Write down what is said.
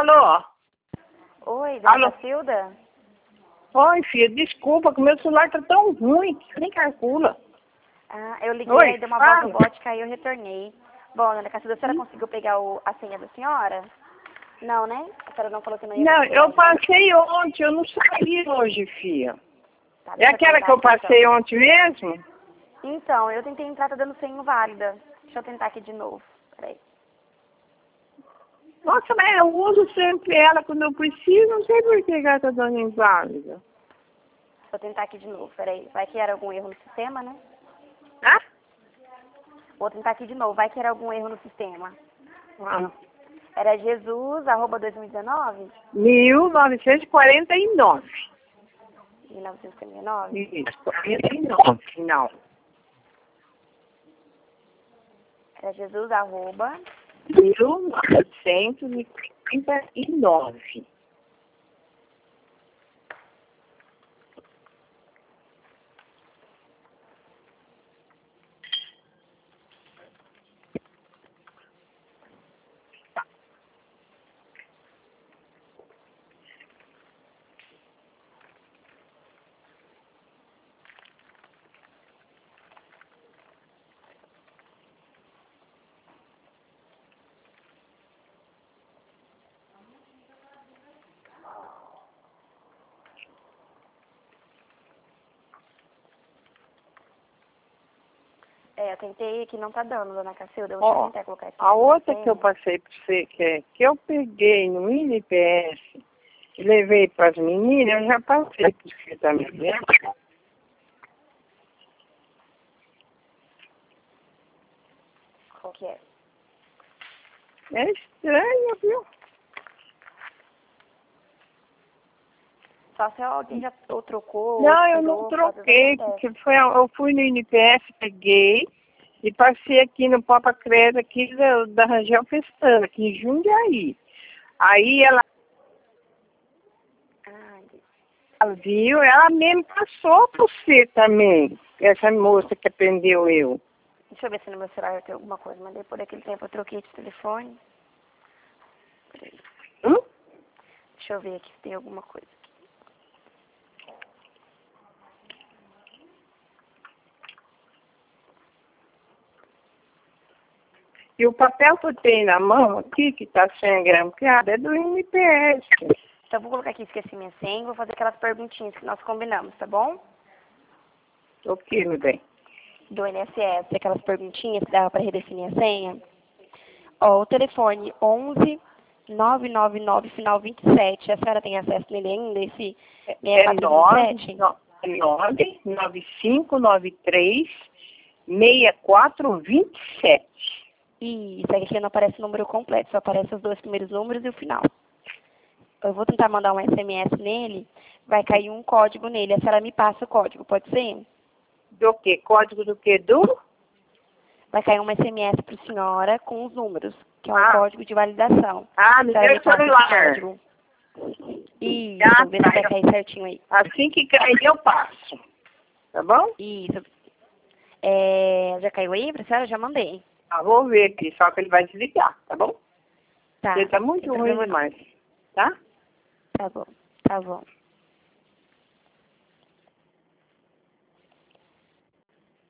Alô? Oi, dona Alô? Cacilda? Oi, filha, desculpa que meu celular tá tão ruim que nem calcula. Ah, eu liguei, Oi, aí deu uma voz fala. robótica, aí eu retornei. Bom, dona Cacilda, a senhora conseguiu pegar a senha da senhora? Não, né? A senhora não falou que não ia Não, conseguir eu ainda. passei ontem, eu não saí hoje, filha. Tá, É deixa eu aquela tentar que eu aqui, passei ontem mesmo? Então, eu tentei entrar, tá dando senha inválida. Deixa eu tentar aqui de novo. Peraí. Nossa, mas eu uso sempre ela quando eu preciso, não sei por que ela tá dando inválida. Deixa eu tentar aqui de novo, peraí. Vai que era algum erro no sistema, né? Ah? Vou tentar aqui de novo, vai que era algum erro no sistema. Ah. Era jesus@2019? 1949. 1949? Isso, 49, final. Era jesus@ 1949. Eu tentei aqui, não tá dando, dona Cacilda. Deixa eu Ó, tentar colocar aqui. a outra que eu Senha. passei para você, que eu peguei no INPS e levei para as meninas, eu já passei para você também, né? Qual que é? É estranho, viu? Só se alguém já ou trocou, ou Não, eu não tirou, às vezes troquei, acontece. porque eu fui no INPS, peguei e passei aqui no Papa Credo, aqui da Rangel Pestana, aqui em Jundiaí. Aí ela viu, ela mesmo passou por você também, essa moça que atendeu eu. Deixa eu ver se no meu celular tem alguma coisa. Mandei por aquele tempo, eu troquei de telefone. Peraí. Hum? Deixa eu ver aqui se tem alguma coisa. E o papel que eu tenho na mão aqui, que está sem grampeado, é do INPS. Então, vou colocar aqui, esqueci minha senha, vou fazer aquelas perguntinhas que nós combinamos, tá bom? O que, meu bem? Do INSS, aquelas perguntinhas que dava para redefinir a senha. Ó, o telefone 11 999 final 27. A senhora tem acesso nele ainda, esse É 6427? 99593 6427. Isso, aqui não aparece o número completo, só aparece os dois primeiros números e o final. Eu vou tentar mandar um SMS nele, vai cair um código nele. A senhora me passa o código, pode ser? Do que? Código do que? Vai cair um SMS para a senhora com os números, que é um Ah. código de validação. Ah, me A senhora deu me o passa esse celular. código. Isso, vê se vai cair certinho aí. Assim que cair, eu passo. Tá bom? Isso. Já caiu aí pra senhora? Já mandei. Ah, vou ver aqui, só que ele vai desligar, tá bom? Tá. Ele tá muito Sem ruim problema não. demais, tá? Tá bom. Tá bom.